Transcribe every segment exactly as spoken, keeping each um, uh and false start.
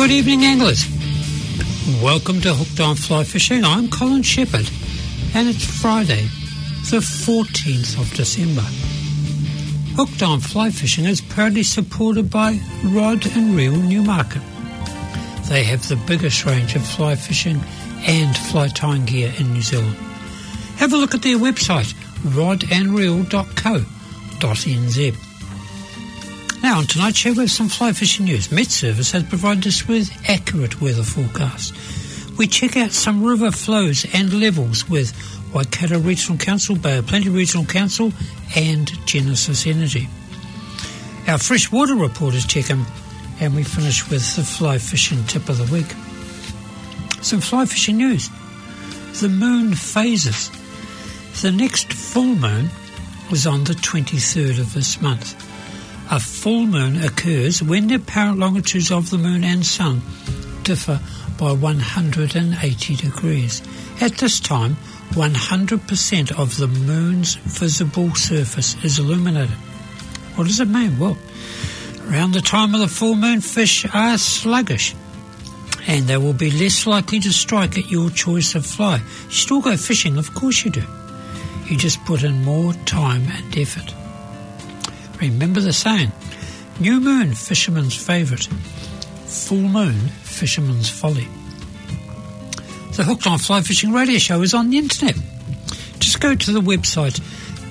Good evening, anglers. Welcome to Hooked on Fly Fishing. I'm Colin Shepherd, and it's Friday, the fourteenth of December. Hooked on Fly Fishing is proudly supported by Rod and Reel Newmarket. They have the biggest range of fly fishing and fly tying gear in New Zealand. Have a look at their website, rod and reel dot co dot n z. Now, on tonight's show, we have some fly fishing news. Met Service has provided us with accurate weather forecasts. We check out some river flows and levels with Waikato Regional Council, Bay of Plenty Regional Council and Genesis Energy. Our freshwater reporters check in, and we finish with the fly fishing tip of the week. Some fly fishing news. The moon phases. The next full moon was on the twenty-third of this month. A full moon occurs when the apparent longitudes of the moon and sun differ by one hundred eighty degrees. At this time, one hundred percent of the moon's visible surface is illuminated. What does it mean? Well, around the time of the full moon, fish are sluggish, and they will be less likely to strike at your choice of fly. You still go fishing, of course you do. You just put in more time and effort. Remember the saying, new moon, fisherman's favourite. Full moon, fisherman's folly. The Hooked on Fly Fishing radio show is on the internet. Just go to the website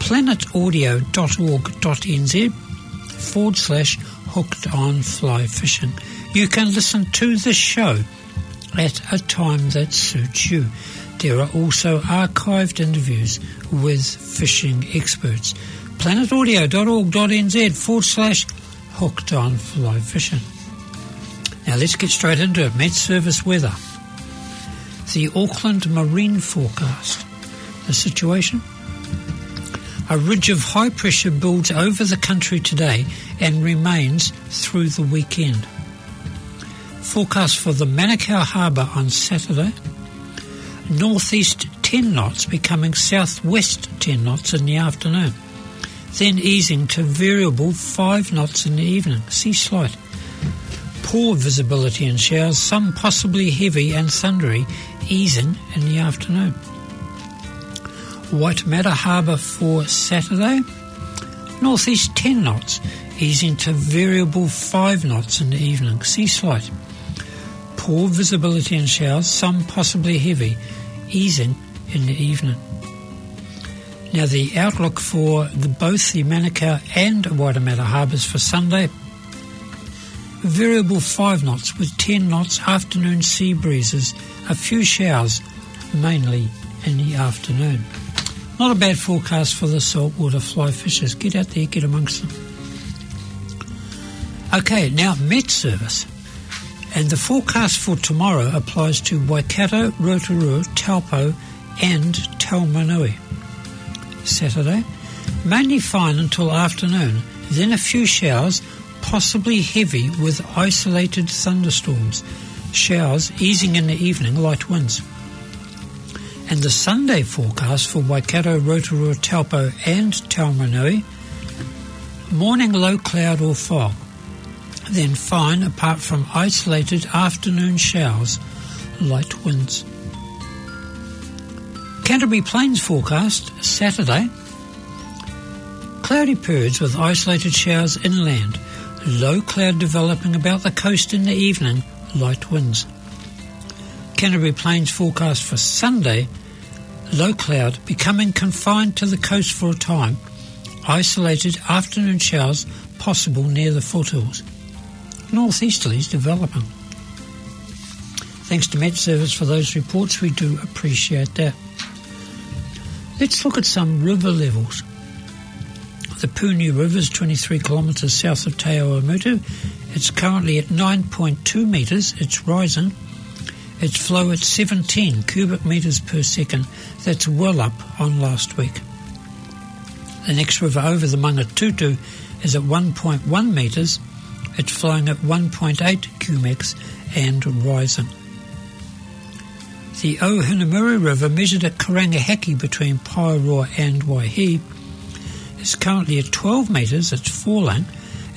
planetaudio.org.nz forward slash hooked on fly fishing. You can listen to the show at a time that suits you. There are also archived interviews with fishing experts. planetaudio.org.nz forward slash hooked on fly fishing. Now let's get straight into it. Met Service weather. The Auckland Marine forecast. The situation? A ridge of high pressure builds over the country today and remains through the weekend. Forecast for the Manukau Harbour on Saturday. Northeast ten knots becoming southwest ten knots in the afternoon, then easing to variable five knots in the evening. Sea slight. Poor visibility and showers, some possibly heavy and thundery, easing in the afternoon. Waitemata Harbour for Saturday. Northeast ten knots, easing to variable five knots in the evening. Sea slight. Poor visibility and showers, some possibly heavy, easing in the evening. Now the outlook for the, both the Manukau and Waitemata Harbours for Sunday. Variable five knots with ten knots afternoon sea breezes, a few showers, mainly in the afternoon. Not a bad forecast for the saltwater fly fishers. Get out there, get amongst them. Okay, now Met Service. And the forecast for tomorrow applies to Waikato, Rotorua, Taupo and Taumanui. Saturday, mainly fine until afternoon, then a few showers, possibly heavy with isolated thunderstorms. Showers easing in the evening, light winds. And the Sunday forecast for Waikato, Rotorua, Taupo and Taumanui, morning low cloud or fog. Then fine apart from isolated afternoon showers, light winds. Canterbury Plains forecast, Saturday. Cloudy periods with isolated showers inland. Low cloud developing about the coast in the evening, light winds. Canterbury Plains forecast for Sunday. Low cloud becoming confined to the coast for a time. Isolated afternoon showers possible near the foothills. Northeasterlies developing. Thanks to Met Service for those reports. We do appreciate that. Let's look at some river levels. The Puni River is twenty-three kilometres south of Te Awamutu. It's currently at nine point two metres. It's rising. Its flow at seventeen cubic metres per second. That's well up on last week. The next river over, the Mangatutu, is at one point one metres. It's flowing at one point eight cubics and rising. The Ohinamuri River, measured at Karangahaki between Paeroa and Waihi, is currently at twelve metres. It's falling,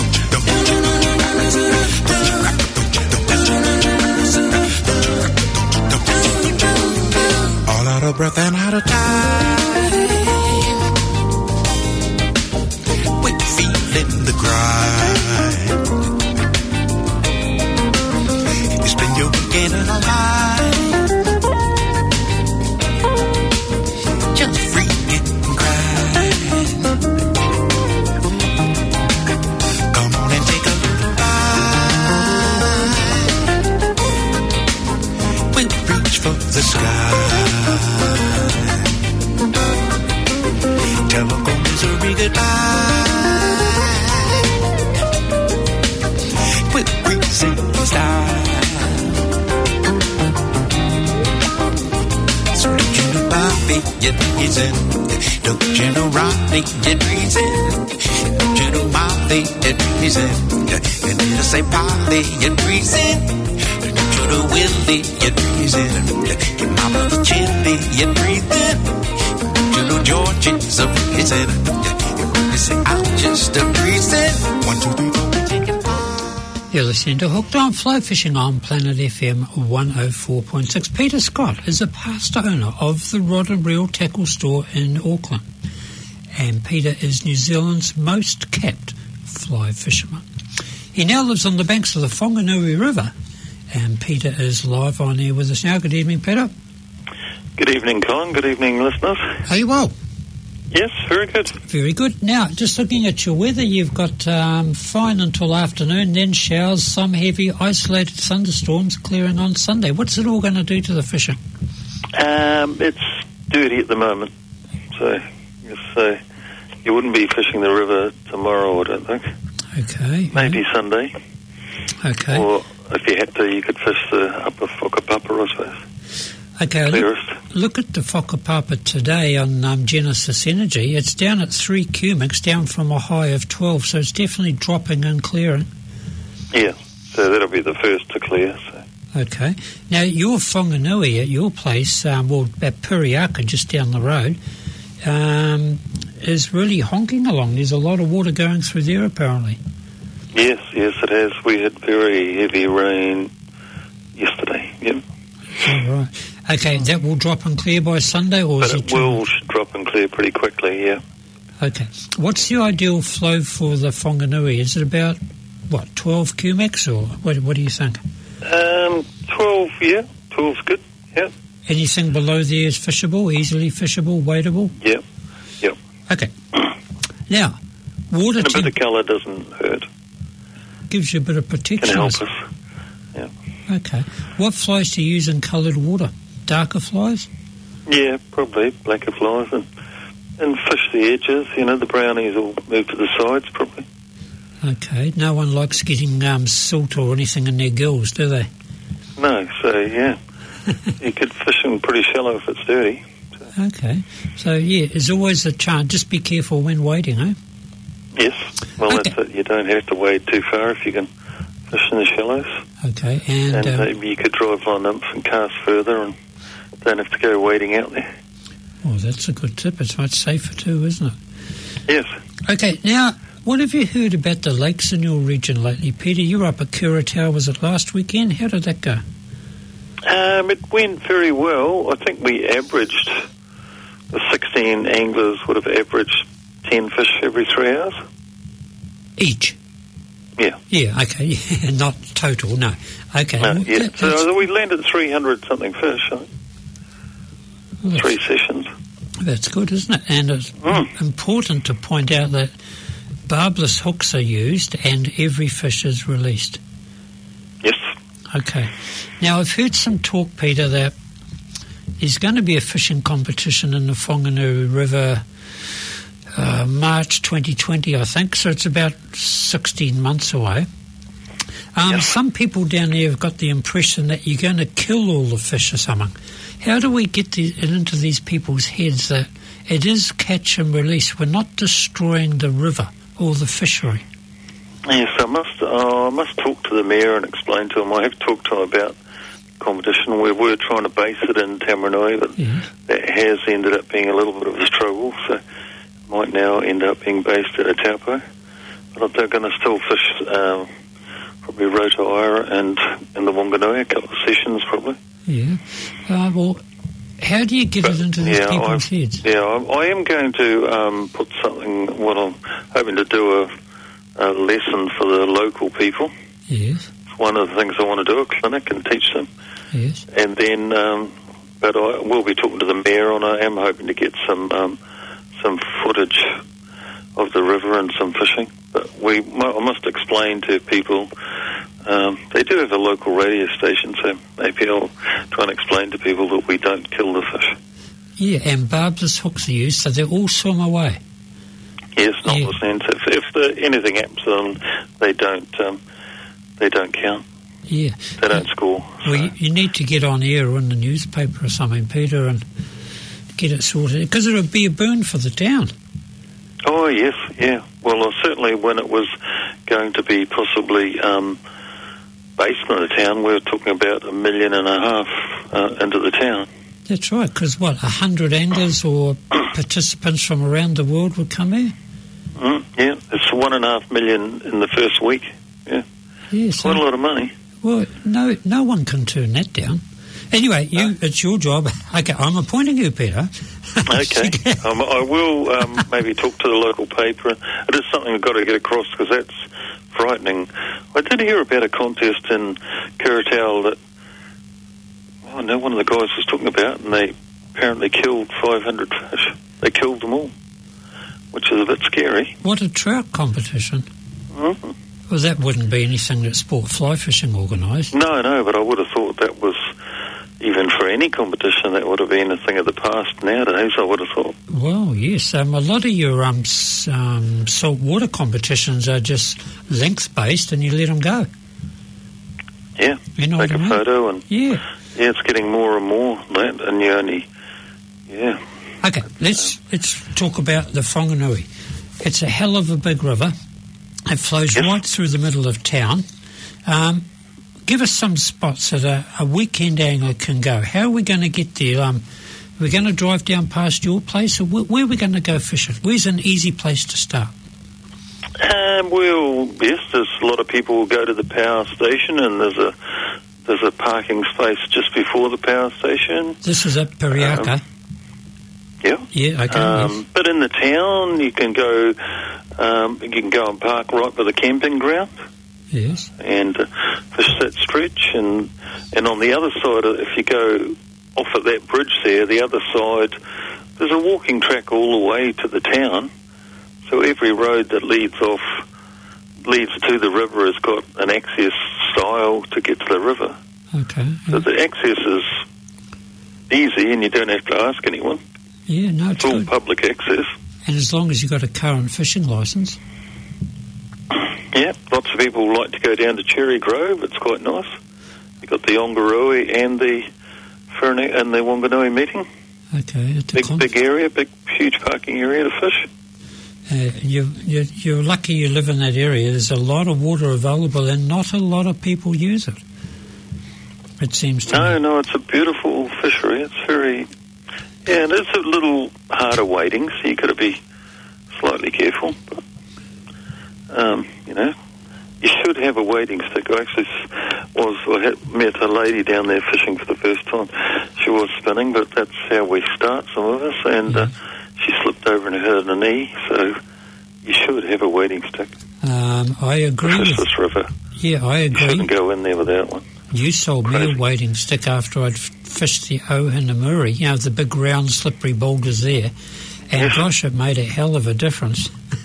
All out of breath and out of time. We're feeling the grind. It's been your weekend and all mine. Just freaking crying. Come on and take a little ride. We'll reach for the sky. Tell Uncle Misery goodbye. With breezy style. So don't you know Bobby, you're reason. Don't you know Rodney, you're reason. Don't you know Molly, you're reason. And then I say Polly, you're reason. Don't you know Willie, you're reason. Your mama the chili, you're breathing. Don't you know Georgie's a reason. You say I'm just a reason. One, two, three, four, take it. You're listening to Hooked on Fly Fishing on Planet F M one oh four point six. Peter Scott is a past owner of the Rod and Reel Tackle Store in Auckland. And Peter is New Zealand's most capped fly fisherman. He now lives on the banks of the Whanganui River. And Peter is live on air with us now. Good evening, Peter. Good evening, Colin. Good evening, listeners. Are you well? Yes, very good. Very good. Now, just looking at your weather, you've got um, fine until afternoon, then showers, some heavy isolated thunderstorms clearing on Sunday. What's it all going to do to the fishing? Um, it's dirty at the moment, so I guess uh, you wouldn't be fishing the river tomorrow, I don't think. Okay. Maybe yeah. Sunday. Okay. Or if you had to, you could fish the upper Whakapapa, I suppose. Okay, look, Clearest. look at the Whakapapa today on um, Genesis Energy. It's down at three cubics, down from a high of twelve, so it's definitely dropping and clearing. Yeah, so that'll be the first to clear. So. Okay. Now, your Whanganui at your place, um, well, at Puriaka, just down the road, um, is really honking along. There's a lot of water going through there, apparently. Yes, yes, it has. We had very heavy rain yesterday, yep. All right. Okay, that will drop and clear by Sunday, or But is it... it will drop and clear pretty quickly, yeah. Okay. What's the ideal flow for the Whanganui? Is it about, what, twelve cubics, or what, what do you think? Um, twelve, yeah, twelve's good, yeah. anything below there is fishable, easily fishable, wadeable? Yep, yep. Okay. Now, water And a bit temp- of colour doesn't hurt. gives you a bit of Can protection. help does it? us. Yeah. Okay. What flies do you use in coloured water? Darker flies? Yeah, probably blacker flies and and fish the edges. You know, the brownies will move to the sides probably. Okay. No one likes getting um, silt or anything in their gills, do they? No, so yeah, you could fish them pretty shallow if it's dirty. Okay. So, yeah, there's always a chance. Just be careful when wading, eh? Yes, well Okay. that's it. You don't have to wade too far if you can fish in the shallows. Okay. And, And um, maybe you could drive on nymph and cast further and don't have to go wading out there. well, that's a good tip. It's much safer too, isn't it? Yes. Okay. Now, what have you heard about the lakes in your region lately? Peter, you were up at Kuratau, was it last weekend? How did that go? Um, it went very well. I think we averaged, the sixteen anglers would have averaged ten fish every three hours. Each? Yeah. Yeah, okay. Yeah, not total, no. Okay. No, well, yeah. that- that's- So we landed three hundred something fish, I think. well, that's- Three sessions. That's good, isn't it? And it's Mm. important to point out that barbless hooks are used and every fish is released. Yes. Okay. Now, I've heard some talk, Peter, that there's going to be a fishing competition in the Whanganui River uh, March twenty twenty, I think, so it's about sixteen months away. Um, Yeah. Some people down there have got the impression that you're going to kill all the fish or something. How do we get the, it into these people's heads that it is catch and release? We're not destroying the river or the fishery. Yes, I must. Uh, I must talk to the mayor and explain to him. I have talked to him about competition. We were trying to base it in Tamaranui, but Yeah. that has ended up being a little bit of a struggle. So it might now end up being based at a Taupo. But they're going to still fish um, probably Rotoira and in the Wanganui, a couple of sessions probably. Yeah. Uh, well, how do you get But, it into these yeah, people's I, heads? Yeah, I, I am going to um, put something. What I'm hoping to do a, a lesson for the local people. Yes. It's one of the things I want to do, a clinic, and teach them. Yes. And then, um, but I will be talking to the mayor, and I am hoping to get some um, some footage of the river and some fishing. But we, I must explain to people. Um, they do have a local radio station, so maybe I'll try and explain to people that we don't kill the fish. Yeah, and barbless hooks are used, so they all swim away. Yes, not Yeah. the sense. If, if the, anything happens to them, they don't. Um, they don't count. Yeah. They don't score. Well, So- you, you need to get on air or in the newspaper or something, Peter, and get it sorted, because it would be a boon for the town. Oh, yes, yeah. Well, uh, certainly when it was going to be possibly um, based in the town, we were talking about a million and a half uh, into the town. That's right, because what, a hundred anglers or participants from around the world would come here? Mm, yeah, it's one and a half million in the first week. Yeah, Yeah, so, quite a lot of money. well, no, no one can turn that down. Anyway, you, it's your job. Okay, I'm appointing you, Peter. Okay, um, I will um, maybe talk to the local paper. It is something I've got to get across because that's frightening. I did hear about a contest in Kuratau that oh, I know one of the guys was talking about, and they apparently killed five hundred fish. They killed them all, which is a bit scary. What a trout competition. Mm-hmm. Well, that wouldn't be anything that Sport Fly Fishing organised. No, no, but I would have thought that was, even for any competition, that would have been a thing of the past nowadays, I would have thought. Well, yes. Um, a lot of your um, s- um, saltwater competitions are just length-based and you let them go. Yeah, You know take what a I mean? photo and, Yeah. yeah, it's getting more and more that, and you only, yeah. Okay, let's let's talk about the Whanganui. It's a hell of a big river. It flows Yes. right through the middle of town. Um, give us some spots that a, a weekend angler can go. How are we going to get there? Um, are we going to drive down past your place, or where, where are we going to go fishing? Where's an easy place to start? Um, well, yes, there's a lot of people who go to the power station, and there's a there's a parking space just before the power station. This is at Periaka. Um, Yeah. yeah, okay. Um, yes. But in the town, you can go. Um, you can go and park right by the camping ground Yes. and uh, fish that stretch. And and on the other side, uh, if you go off at that bridge there, the other side, there's a walking track all the way to the town. So every road that leads off, leads to the river has got an access stile to get to the river. Okay. So Yeah, the access is easy and you don't have to ask anyone. yeah no, It's it's all good. public access. And as long as you've got a current fishing licence. Yeah, lots of people like to go down to Cherry Grove. It's quite nice. You've got the Ongarui and the Whanganui and the Wanganui meeting. Okay. At the Big, con- big area, big, huge parking area to fish. Uh, you, you, you're lucky you live in that area. There's a lot of water available and not a lot of people use it. It seems to No, me. no, it's a beautiful fishery. It's very, yeah, it is a little harder wading, so you've got to be slightly careful. But, um, you know, you should have a wading stick. I actually was, I had, met a lady down there fishing for the first time. She was spinning, but that's how we start, some of us, and uh, she slipped over and hurt her knee, so you should have a wading stick. Um, I To agree fish with this river. Yeah, I You agree. shouldn't go in there without one. You sold me Crazy. a wading stick after I'd f- fished the Ohinamuri, you know, the big round slippery boulders there. And Yes. gosh, it made a hell of a difference.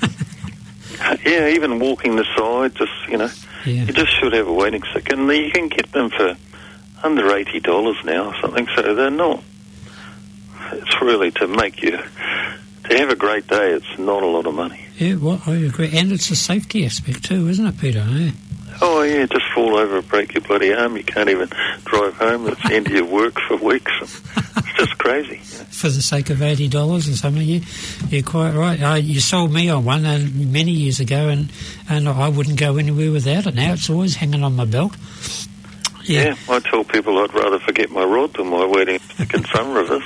Yeah, even walking the side, just, you know, Yeah. you just should have a wading stick. And you can get them for under eighty dollars now or something, so they're not, it's really to make you, to have a great day, it's not a lot of money. Yeah, well, I agree. And it's a safety aspect too, isn't it, Peter? Yeah. Oh, yeah, just fall over and break your bloody arm. You can't even drive home. It's the end of your work for weeks. It's just crazy. For the sake of eighty dollars or something, you, you're quite right. Uh, you sold me on one uh, many years ago, and, and I wouldn't go anywhere without it. Now it's always hanging on my belt. Yeah, Yeah. I tell people I'd rather forget my rod than my wading stick in some rivers.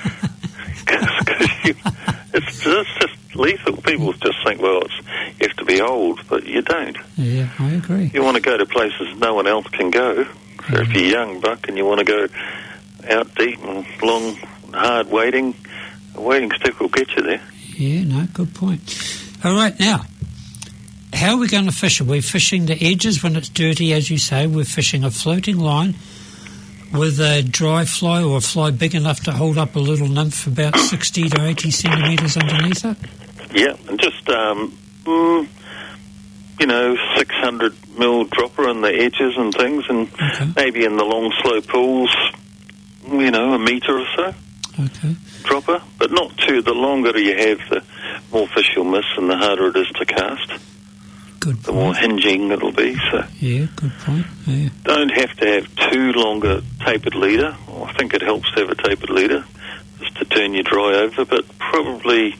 Because it's just, just lethal. People just think, well, it's, you have to be old, but you don't. Yeah, I agree. You want to go to places no one else can go. So if you're young, buck, and you want to go out deep and long, hard wading, a wading stick will get you there. Yeah, no, good point. All right, now, how are we going to fish? Are we fishing the edges when it's dirty, as you say? We're fishing a floating line with a dry fly or a fly big enough to hold up a little nymph about sixty to eighty centimetres underneath it? Yeah, and just, um, mm, you know, six hundred mil dropper on the edges and things, and Okay. maybe in the long, slow pools, you know, a metre or so Okay. dropper, but not too. The longer you have, the more fish you'll miss and the harder it is to cast. Good The more point. hinging it'll be, so Yeah, good point. Yeah. don't have to have too long a tapered leader. I think it helps to have a tapered leader just to turn your dry over, but probably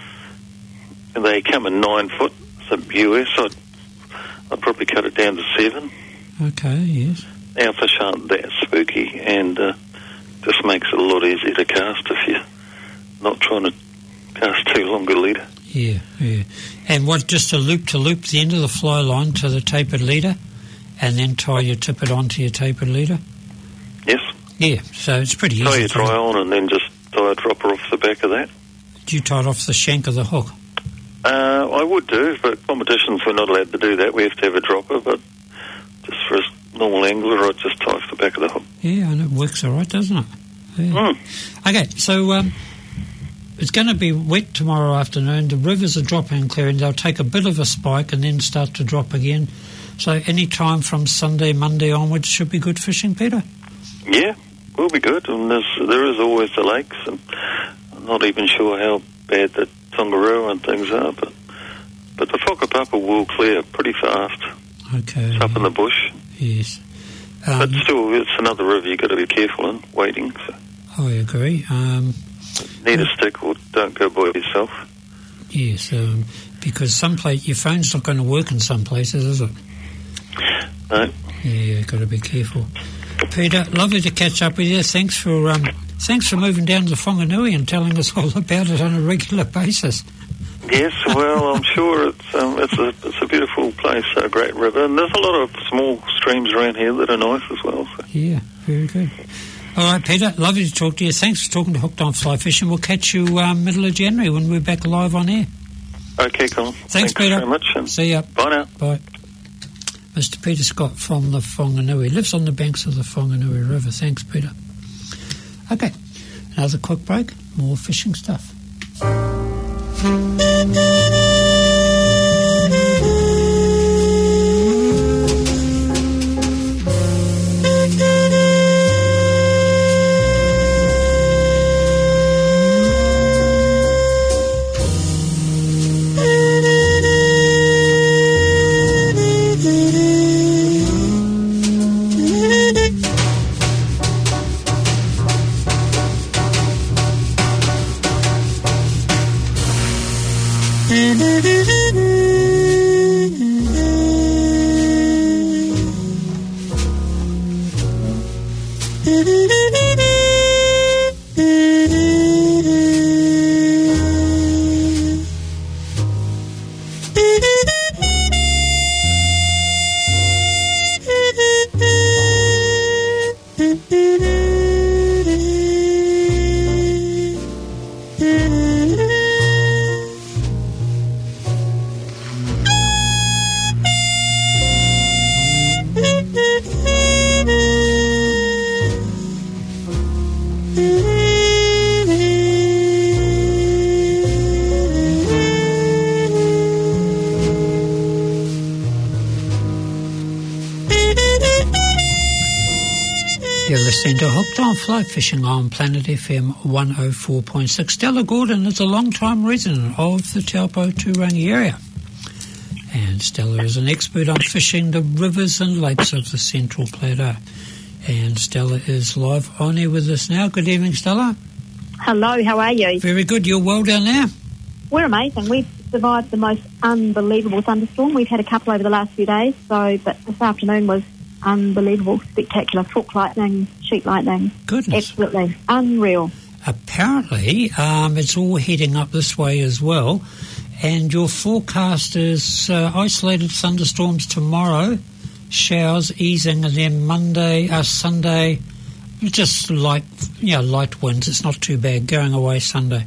they come in nine foot, so U S, I'd, I'd probably cut it down to seven. Okay, yes. Our fish aren't that spooky, and uh, just makes it a lot easier to cast if you're not trying to cast too long a leader. Yeah, yeah. And what, just a loop to loop the end of the fly line to the tapered leader and then tie your tippet onto your tapered leader? Yes, Yeah, so it's pretty easy. tie your to- dry on and then just tie a dropper off the back of that. Do you tie it off the shank of the hook? Uh, I would do, but competitions we're not allowed to do that. We have to have a dropper, but just for a normal angler, I'd just tie off the back of the hook. Yeah, and it works all right, doesn't it? Yeah. Mm. Okay, so um, it's going to be wet tomorrow afternoon. The rivers are dropping and clearing. They'll take a bit of a spike and then start to drop again. So any time from Sunday, Monday onwards should be good fishing, Peter? Yeah, we'll be good. And there's, there is always the lakes, and I'm not even sure how bad the Tongariro and things are, but but the Whakapapa will clear pretty fast. Okay. It's up in the bush. Yes. But Um, still, it's another river you've got to be careful in, waiting. So I agree. Um, need a stick or don't go by yourself. yes, um, because some place your phone's not going to work in some places, is it? No. Yeah, got to be careful. Peter, lovely to catch up with you. Thanks for um, thanks for moving down to Whanganui and telling us all about it on a regular basis. Yes, well, I'm sure it's um, it's a it's a beautiful place, a great river, and there's a lot of small streams around here that are nice as well. So. Yeah, very good. All right, Peter, lovely to talk to you. Thanks for talking to Hooked on Fly Fishing. We'll catch you um, middle of January when we're back live on air. Okay, Colin. Thanks, Thanks Peter. very much. And See ya. bye now. Bye. Mister Peter Scott from the Whanganui. Lives on the banks of the Whanganui River. Thanks, Peter. Okay, another quick break, more fishing stuff. You're listening to Hooked on Fly Fishing on Planet F M one oh four point six. Stella Gordon is a long-time resident of the Taupo Turangi area. And Stella is an expert on fishing the rivers and lakes of the Central Plateau. And Stella is live on air with us now. Good evening, Stella. Hello, how are you? Very good. You're well down there? We're amazing. We've survived the most unbelievable thunderstorm. We've had a couple over the last few days, so but this afternoon was unbelievable, spectacular. Fork lightning, sheet lightning. Goodness. Absolutely unreal. Apparently, um, it's all heading up this way as well. And your forecast is uh, isolated thunderstorms tomorrow, showers easing, and then Monday, uh, Sunday, just light, you know, light winds. It's not too bad. Going away Sunday.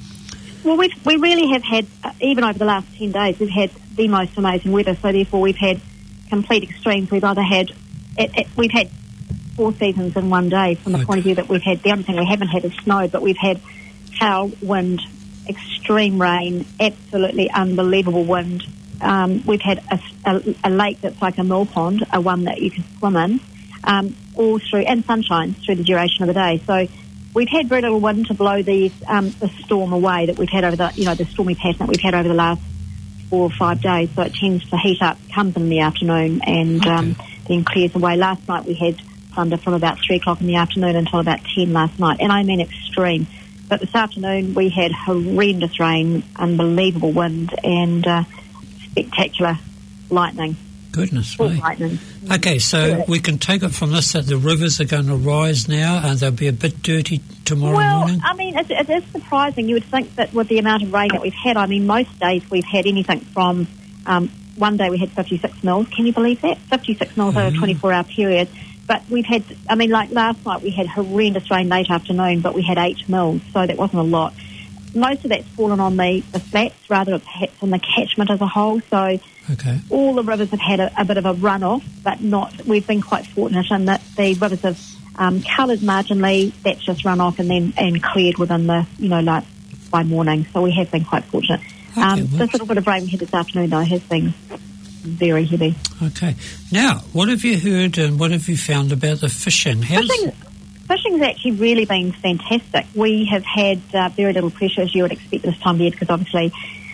Well, we we really have had, uh, even over the last ten days, we've had the most amazing weather. So therefore, we've had complete extremes. We've either had it, it, we've had four seasons in one day from the okay. point of view that we've had, the only thing we haven't had is snow, but we've had hail, wind, extreme rain, absolutely unbelievable wind. Um, we've had a, a, a lake that's like a mill pond, a one that you can swim in, um, all through, and sunshine through the duration of the day. So we've had very little wind to blow these um, the storm away that we've had over the, you know, the stormy pattern that we've had over the last four or five days. So it tends to heat up, comes in the afternoon, and okay. um, then clears away. Last night we had thunder from about three o'clock in the afternoon until about ten last night, and I mean extreme. But this afternoon we had horrendous rain, unbelievable wind, and uh, spectacular lightning. Goodness Full me. lightning. Okay, so Yeah. we can take it from this that the rivers are going to rise now and they'll be a bit dirty tomorrow Well, morning? I mean, it, it is surprising. You would think that with the amount of rain that we've had, I mean, most days we've had anything from, um, one day we had fifty-six mils. Can you believe that? fifty-six mils Mm. over a twenty-four hour period. But we've had, I mean, like last night we had horrendous rain late afternoon, but we had eight mils, so that wasn't a lot. Most of that's fallen on the, the flats rather than perhaps on the catchment as a whole, so Okay. all the rivers have had a, a bit of a runoff, but not, we've been quite fortunate in that the rivers have um, coloured marginally, that's just run off and then and cleared within the, you know, like by morning, so we have been quite fortunate. Okay, um, well- this little bit of rain we had this afternoon, though, has been very heavy. Okay. Now, what have you heard and what have you found about the fishing? How's, Fishing, fishing's actually really been fantastic. We have had uh, very little pressure, as you would expect this time of year, because obviously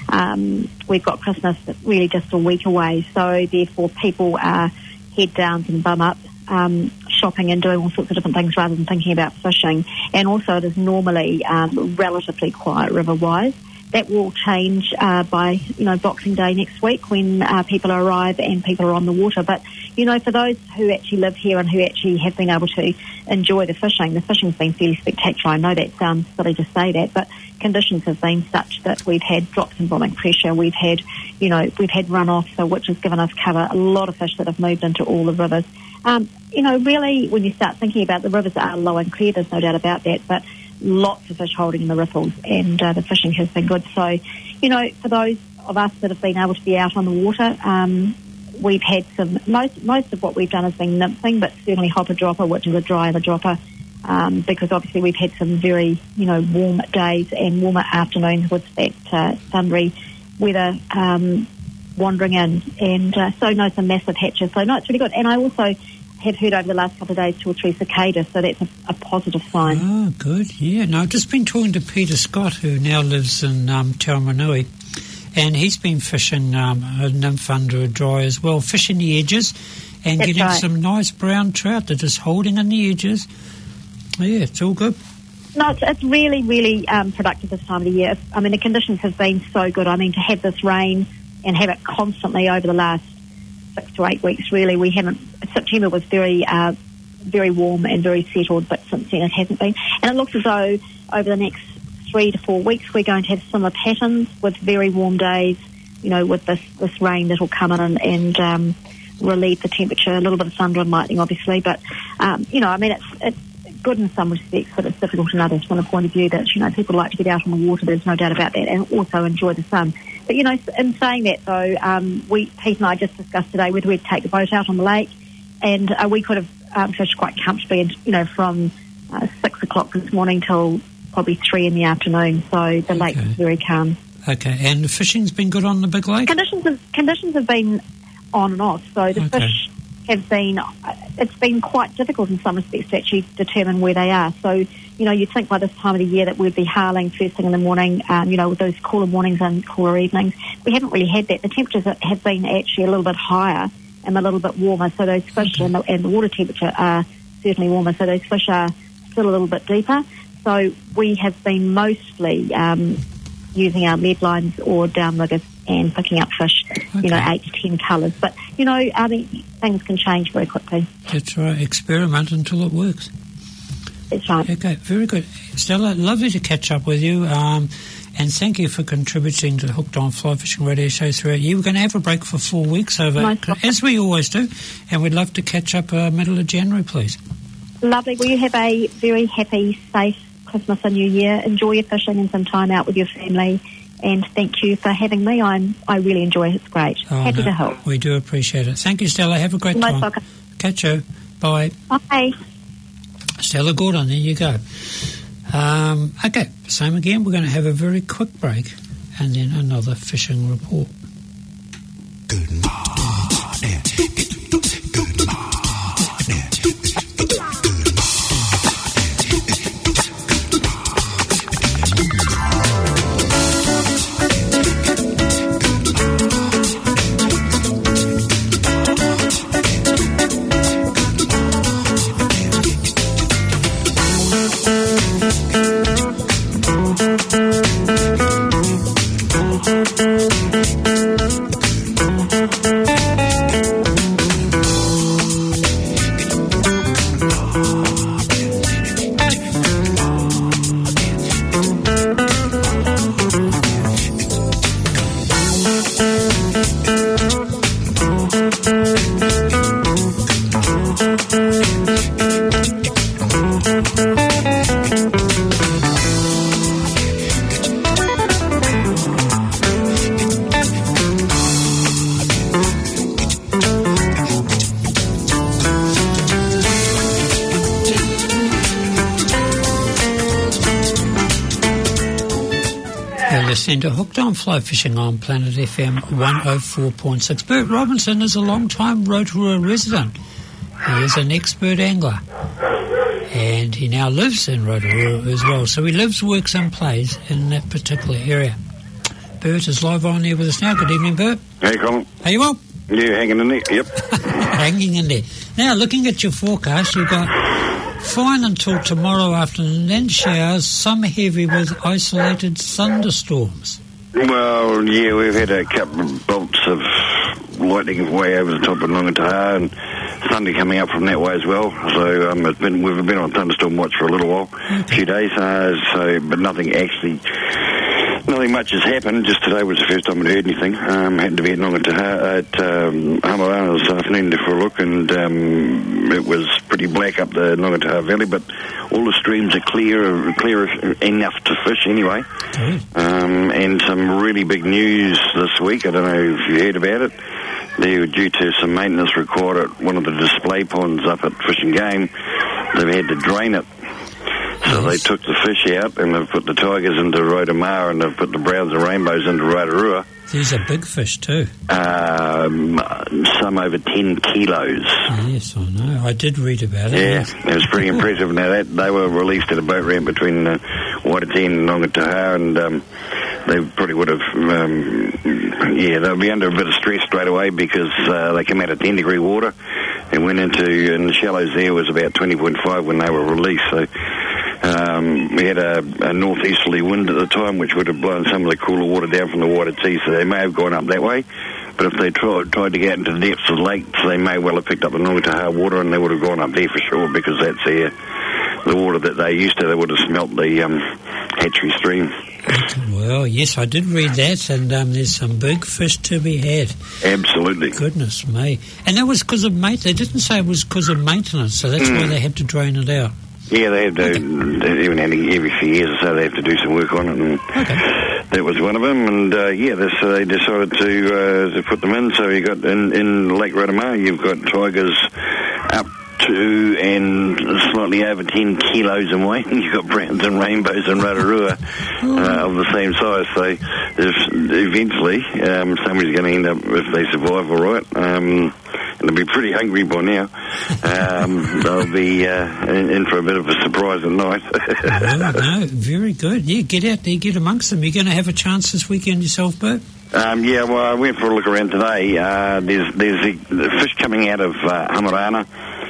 um, we've got Christmas really just a week away, so therefore people are head downs and bum up, um, shopping and doing all sorts of different things rather than thinking about fishing. And also it is normally um, relatively quiet river-wise. That will change uh, by, you know, Boxing Day next week when uh, people arrive and people are on the water. But, you know, for those who actually live here and who actually have been able to enjoy the fishing, the fishing's been fairly spectacular. I know that sounds silly to say that, but conditions have been such that we've had drops in boiling pressure. We've had, you know, we've had runoff, so which has given us cover. A lot of fish that have moved into all the rivers. Um, you know, really, when you start thinking about the rivers are low and clear, there's no doubt about that, but lots of fish holding in the riffles, and uh, the fishing has been good. So, you know, for those of us that have been able to be out on the water, um, we've had some, most most of what we've done has been nymphing, but certainly hopper dropper, which is a drier dropper, um, because obviously we've had some very, you know, warm days and warmer afternoons with that uh, thundery weather um, wandering in. And uh, so, no, some massive hatches. So, no, it's really good. And I also have heard over the last couple of days two or three cicadas, so that's a, a positive sign. Oh, good, yeah. No, I've just been talking to Peter Scott, who now lives in um, Tauranui, and he's been fishing um, a nymph under a dry as well, fishing the edges and That's getting right. some nice brown trout. They're just holding in the edges. Yeah, it's all good. No, it's, it's really, really um, productive this time of the year. I mean, the conditions have been so good. I mean, to have this rain and have it constantly over the last six to eight weeks, really, we haven't... September was very, uh, very warm and very settled, but since then it hasn't been. And it looks as though over the next three to four weeks we're going to have similar patterns with very warm days, you know, with this, this rain that will come in and, and um, relieve the temperature, a little bit of thunder and lightning, obviously. But, um, you know, I mean, it's, it's good in some respects, but it's difficult in others from the point of view that, you know, people like to get out on the water, there's no doubt about that, and also enjoy the sun. But, you know, in saying that, though, um, we, Pete and I just discussed today whether we'd take the boat out on the lake, and uh, we could have um, fished quite comfortably, and, you know, from uh, six o'clock this morning till probably three in the afternoon, so the lake Okay. was very calm. Okay, and the fishing's been good on the big lake? Conditions have, conditions have been on and off, so the Okay. fish have been, it's been quite difficult in some respects to actually determine where they are. So, you know, you'd think by this time of the year that we'd be harling first thing in the morning, um, you know, with those cooler mornings and cooler evenings. We haven't really had that. The temperatures have been actually a little bit higher and a little bit warmer, so those fish Okay. and, the, and the water temperature are certainly warmer, so those fish are still a little bit deeper. So we have been mostly um, using our lead lines or downriggers and picking up fish, you know, Okay. eight to ten colours. But, you know, I mean, things can change very quickly. That's right, experiment until it works. That's right. Okay, very good. Stella, lovely to catch up with you, um, and thank you for contributing to the Hooked on Fly Fishing radio show throughout the year. We're going to have a break for four weeks over, Nice problem. as we always do, and we'd love to catch up uh, middle of January, please. Lovely. Well, you have a very happy, safe Christmas and New Year. Enjoy your fishing and some time out with your family. And thank you for having me. I'm, I really enjoy it. It's great. Oh, Happy no, to help. We do appreciate it. Thank you, Stella. Have a great Most time. welcome. Catch you. Bye. Bye. Stella Gordon, there you go. Um, okay, same again. We're going to have a very quick break and then another fishing report. Good morning. Listening to Hooked on Fly Fishing on Planet F M one oh four point six. Bert Robinson is a long-time Rotorua resident. He is an expert angler, and he now lives in Rotorua as well. So he lives, works and plays in that particular area. Bert is live on there with us now. Good evening, Bert. Hey, Colin. Are you well? Yeah, hanging in there. Yep. Hanging in there. Now, looking at your forecast, you've got fine until tomorrow afternoon, then showers, some heavy with isolated thunderstorms. Well, yeah, we've had a couple of bolts of lightning way over the top of Nongataha and thunder coming up from that way as well. So um, it's been, we've been on thunderstorm watch for a little while, a few days. Uh, so, but nothing actually, nothing much has happened. Just today was the first time I'd heard anything. Um, happened to be at Nongataha at um, Hamawana this afternoon for a look, and um, it was pretty black up the Nongataha Valley, but all the streams are clear, clear enough to fish anyway. Good. Um, and some really big news this week. I don't know if you heard about it. They were due to some maintenance required at one of the display ponds up at Fish and Game. They've had to drain it So Yes. they took the fish out and they've put the tigers into Rotomar and they've put the browns and rainbows into Rotorua. These are big fish too. Um, some over ten kilos. Yes, I know. I did read about it. Yeah, Yes. it was pretty impressive. Now, that, they were released at a boat ramp between uh, Waititi and Nongataha, and um, they probably would have, um, yeah, they'll be under a bit of stress straight away because uh, they came out of ten degree water and went into, and the shallows there was about twenty point five when they were released. So um, we had a, a northeasterly wind at the time, which would have blown some of the cooler water down from the Waititi, so they may have gone up that way. But if they tried, tried to get into the depths of the lakes, they may well have picked up the Nongataha water, and they would have gone up there for sure, because that's their, the water that they used to. They would have smelt the um, hatchery stream. Well, yes, I did read that, and um, there's some big fish to be had. Absolutely. Goodness me. And that was because of mate. They didn't say it was because of maintenance, so that's Mm. why they had to drain it out. Yeah, they have to, even every few years or so, they have to do some work on it, and Okay. that was one of them. And uh, yeah, this, uh, they decided to uh, to put them in. So you got in, in Lake Rotomar, you've got tigers up to and slightly over ten kilos in weight. You've got browns and rainbows and Rotorua uh, of the same size. So if, eventually, um, somebody's going to end up, if they survive all right, um, and they'll be pretty hungry by now, um, they'll be uh, in, in for a bit of a surprise at night. Oh, no, very good. Yeah, get out there, get amongst them. You're going to have a chance this weekend yourself, Bert? Um, yeah, well, I went for a look around today. Uh, there's there's the, the fish coming out of uh, Hamarana,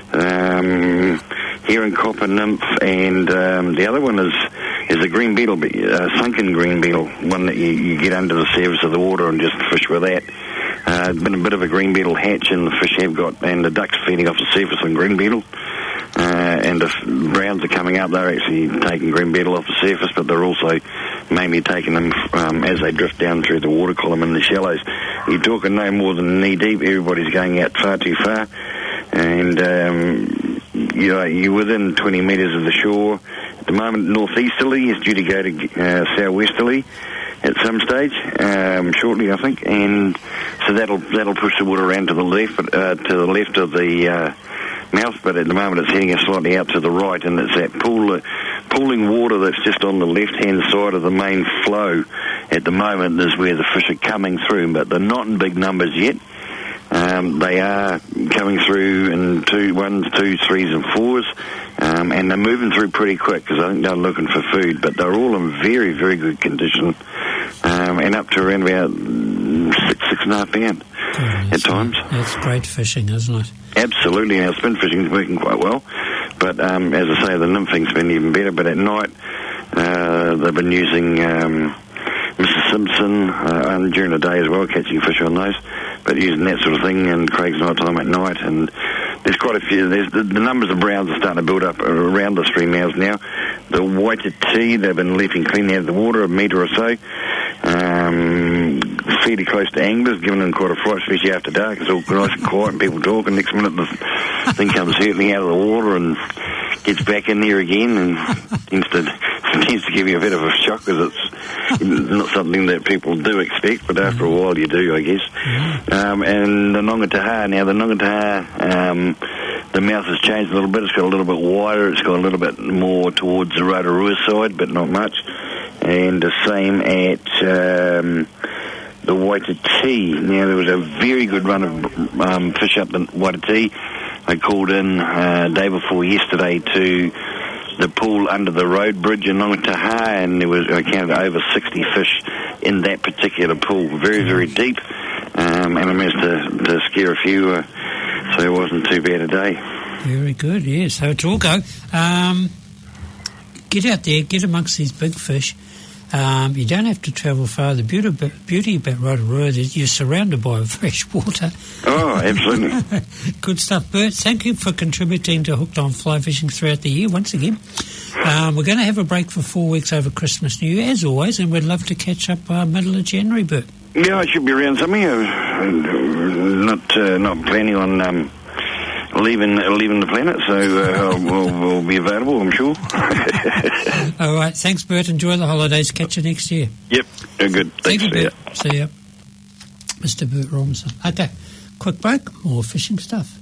um, here in Copper Nymph, and um, the other one is is a green beetle, uh, sunken green beetle, one that you, you get under the surface of the water and just fish with that. Uh, it's been a bit of a green beetle hatch, and the fish have got, and the ducks feeding off the surface on green beetle. Uh, and the f- browns are coming up. They're actually taking green beetle off the surface, but they're also mainly taking them um, as they drift down through the water column in the shallows. You're talking no more than knee deep. Everybody's going out far too far, and um, you know, you're within twenty metres of the shore. At the moment, northeasterly is due to go to uh, southwesterly at some stage, um, shortly, I think, and so that'll that'll push the water around to the left, uh, to the left of the uh, mouth. But at the moment, it's heading slightly out to the right, and it's that pool, uh, pooling water that's just on the left-hand side of the main flow. At the moment, is where the fish are coming through, but they're not in big numbers yet. Um, they are coming through in two, ones, twos, threes, and fours, um, and they're moving through pretty quick because I think they're looking for food. But they're all in very, very good condition, um, and up to around about six, six and a half pound Oh, at times. That's great fishing, isn't it? Absolutely, our spin fishing is working quite well. But um, as I say, the nymphing's been even better. But at night, uh, they've been using um, Missus Simpson, uh, and during the day as well, catching fish on those. But using that sort of thing, and Craig's night time at night, and there's quite a few. There's the, the numbers of browns are starting to build up around the stream mouths now. The Waititi, they've been leaping clean out of the water, a metre or so. Um, fairly close to anglers, giving them quite a fright, especially after dark. It's all nice and quiet and people talk, and next minute the thing comes hurtling out of the water and gets back in there again, and tends to tends to give you a bit of a shock because it's not something that people do expect, but after a while you do, I guess. Um, and the Nongataha, now the Nongataha, um, the mouth has changed a little bit. It's got a little bit wider. It's got a little bit more towards the Rotorua side, but not much. And the same at um, the Waititi. Now, there was a very good run of um, fish up the Waititi. I called in uh, day before yesterday to the pool under the road bridge in Nongataha, and there was, I counted over sixty fish in that particular pool. Very, very deep. Um, and I managed to, to scare a few, uh, so it wasn't too bad a day. Very good, yeah. So it's all go. Um, get out there, get amongst these big fish. Um, you don't have to travel far. The beauty, beauty about Rotorua is you're surrounded by fresh water. Oh, absolutely. Good stuff, Bert. Thank you for contributing to Hooked on Fly Fishing throughout the year once again. Um, we're going to have a break for four weeks over Christmas, New Year, as always, and we'd love to catch up uh, middle of January, Bert. Yeah, I should be around something. Uh, not uh, not planning on um, leaving leaving the planet, so uh, we'll, we'll be available, I'm sure. All right, thanks, Bert. Enjoy the holidays. Catch you next year. Yep, good. Thank Thanks. you, See ya. Bert. See ya. Mister Bert Robinson. Okay, quick break, more fishing stuff.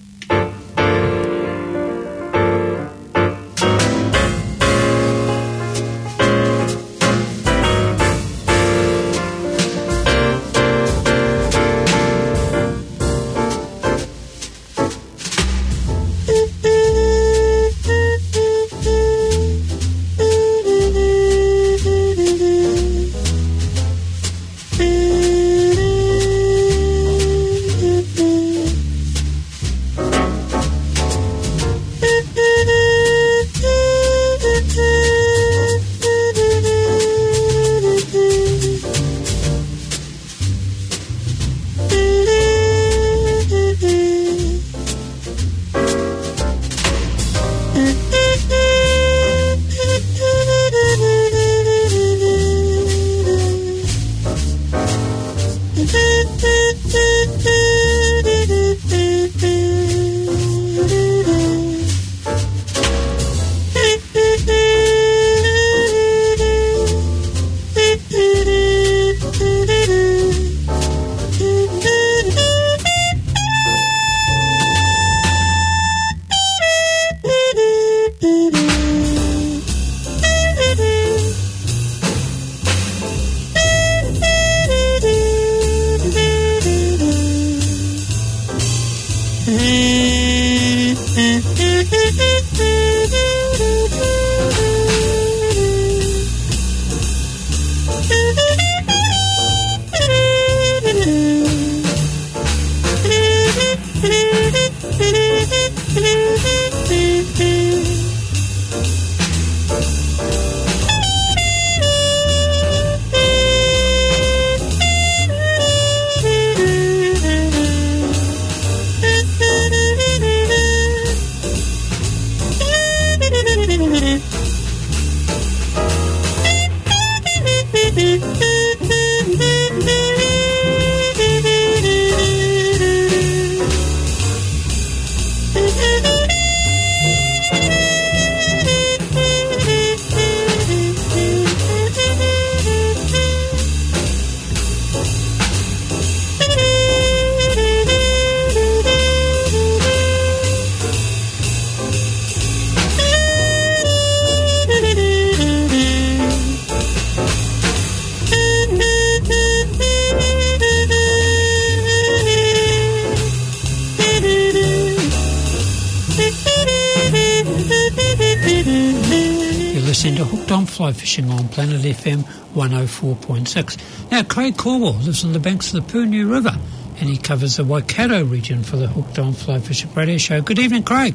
To Hooked on Fly Fishing on Planet F M one oh four point six. Now, Craig Corwell lives on the banks of the Purniu River and he covers the Waikato region for the Hooked on Fly Fishing radio show. Good evening, Craig.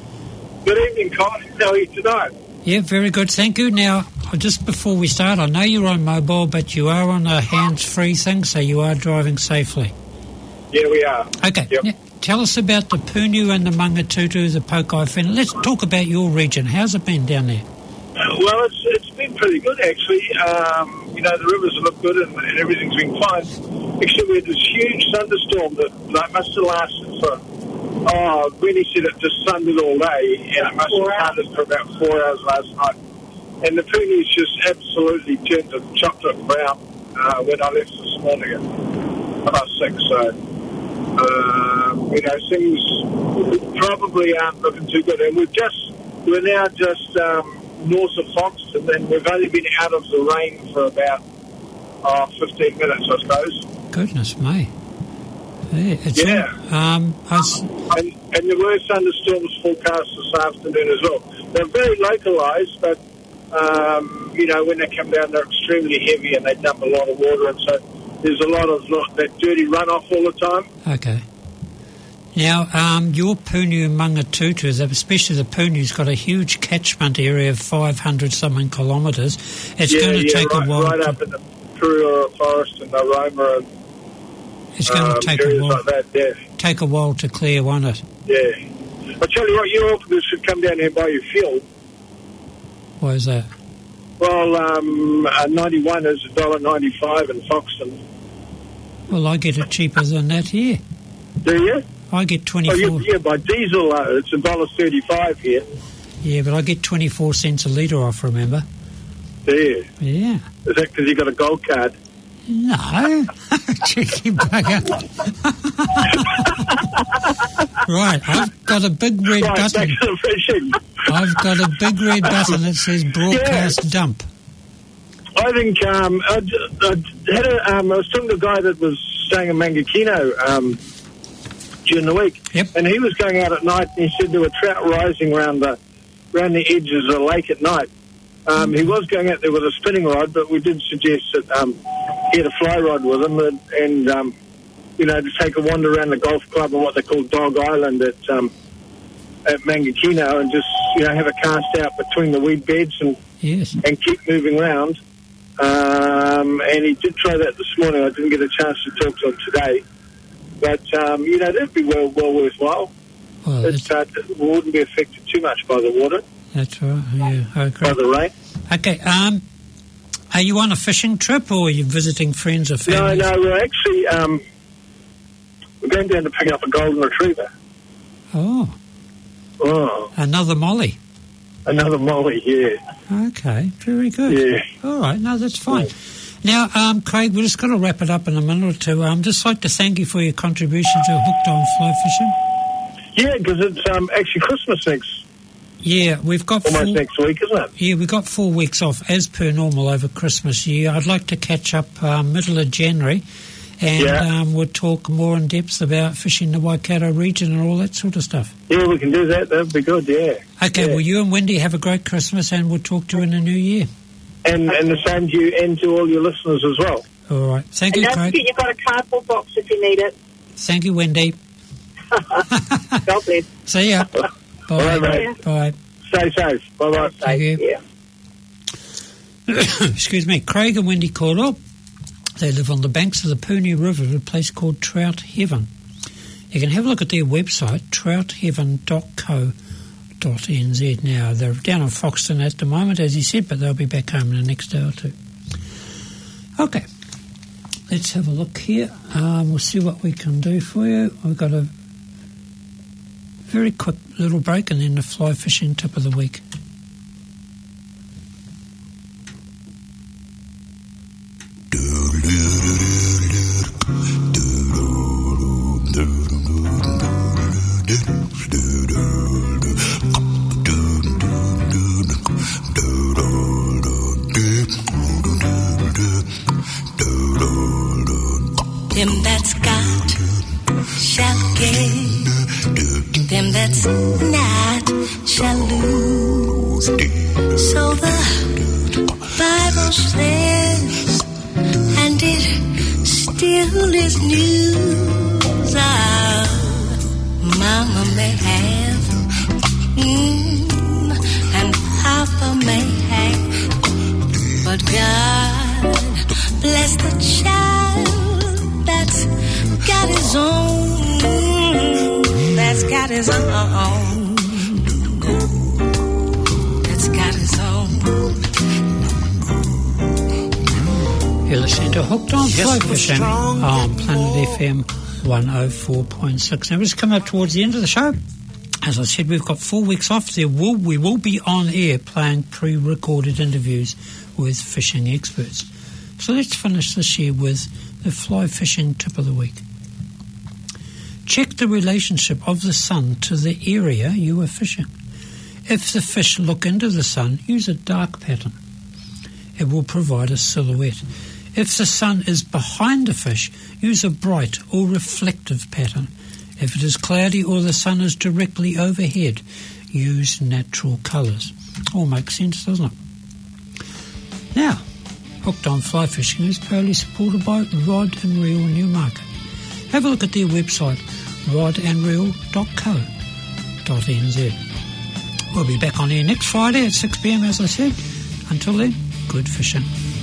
Good evening, Colin. How are you tonight? Yeah, very good, thank you. Now, just before we start, I know you're on mobile, but you are on a hands-free thing, so you are driving safely. Yeah, we are. Okay. Yep. Now, tell us about the Purniu and the Mangatutu, the Pokai Fin. Let's talk about your region. How's it been down there? Well, it's it's been pretty good, actually. Um, you know, the rivers look good and, and everything's been fine. Actually, we had this huge thunderstorm that like, must have lasted for, oh, Gwenny said it just thundered all day, and it must have thundered for about four hours last night. And the Purniu's just absolutely turned to chocolate brown uh, when I left this morning at half six. So, uh, you know, things probably aren't looking too good. And we've just, we're now just... Um, north of Foxton, and we've only been out of the rain for about uh, fifteen minutes, I suppose. Goodness me. Yeah. It's yeah. All, um, I was... and, and there were thunderstorms forecast this afternoon as well. They're very localised, but, um, you know, when they come down, they're extremely heavy and they dump a lot of water, and so there's a lot of lot, that dirty runoff all the time. Okay. Now, um, your Purniu Mangatutu, especially the Purniu's got a huge catchment area of five hundred something kilometres. It's yeah, going to yeah, take right, a while. Right to, up in the Turua Forest and Aroma and it's going um, to take a while. Like that, yeah. Take a while to clear, won't it? Yeah. I tell you what, you all should come down here and buy your fuel. Why is that? Well, um, uh, ninety-one is one dollar ninety-five in Foxton. Well, I get it cheaper than that here. Do you? I get twenty-four. Oh, yeah, by diesel, uh, it's one dollar thirty-five here. Yeah, but I get twenty-four cents a litre off, remember? Do you? Yeah. Is that because you got a gold card? No. Cheeky bugger. Right, I've got a big red right, button. Back to the fishing. I've got a big red button that says broadcast yeah. dump. I think um, I, I, had a, um, I was talking to a guy that was staying in Mangakino um, during the week, yep. and he was going out at night, and he said there were trout rising around the around the edges of the lake at night. Um, he was going out there with a spinning rod, but we did suggest that um, he had a fly rod with him, and, and um, you know, to take a wander around the golf club and what they call Dog Island at um, at Mangakino, and just you know have a cast out between the weed beds and yes. and keep moving around. Um, and he did try that this morning. I didn't get a chance to talk to him today, but um, you know that'd be well well worthwhile. Well, it uh, wouldn't be affected too much by the water. That's right. Yeah, I agree. By the rain. Okay. Um, are you on a fishing trip, or are you visiting friends or family? No, no. We're actually um, we're going down to pick up a golden retriever. Oh. Oh. Another molly. Another molly, yeah. Okay, very good. Yeah. All right, no, that's fine. Yeah. Now, um, Craig, we're just going to wrap it up in a minute or two. I'd um, just like to thank you for your contribution to Hooked on Fly Fishing. Yeah, because it's um, actually Christmas next. Yeah, we've got almost four, next week, isn't it? Yeah, we've got four weeks off as per normal over Christmas year. I'd like to catch up uh, middle of January and Yeah. um, we'll talk more in depth about fishing the Waikato region and all that sort of stuff. Yeah, we can do that. That'd be good, yeah. Okay, Yeah. well, you and Wendy have a great Christmas, and we'll talk to you in the new year. And, and the same to you and to all your listeners as well. All right. Thank And you, don't Craig. forget you've got a cardboard box if you need it. Thank you, Wendy. God bless. See ya. Bye. All right, mate. Bye. Stay safe. Bye-bye. Thank you. Yeah. Excuse me. Craig and Wendy Cordell. They live on the banks of the Puni River at a place called Trout Heaven. You can have a look at their website, trout heaven dot co dot n z. Now, they're down in Foxton at the moment, as he said, but they'll be back home in the next day or two. Okay, let's have a look here. Um, we'll see what we can do for you. We've got a very quick little break and then the fly fishing tip of the week. Them that's got shall gain, them that's not shall lose. So the Bible says, and it still is news. Ah, Mama may have, mm, and Papa may have, but God bless the child that's got his own, that's got his own, that's got his own. You're listening to Hooked on Yes, Fly we're Fishing strong on Planet F M one oh four point six. Now, we're just coming up towards the end of the show. As I said, we've got four weeks off. There will, we will be on air playing pre-recorded interviews with fishing experts. So let's finish this year with the fly fishing tip of the week. Check the relationship of the sun to the area you are fishing. If the fish look into the sun, use a dark pattern. It will provide a silhouette. If the sun is behind the fish, use a bright or reflective pattern. If it is cloudy or the sun is directly overhead, use natural colours. All makes sense, doesn't it? Now, Hooked on Fly Fishing is proudly supported by Rod and Reel Newmarket. Have a look at their website, rod and reel dot co dot n z. We'll be back on air next Friday at six p m, as I said. Until then, good fishing.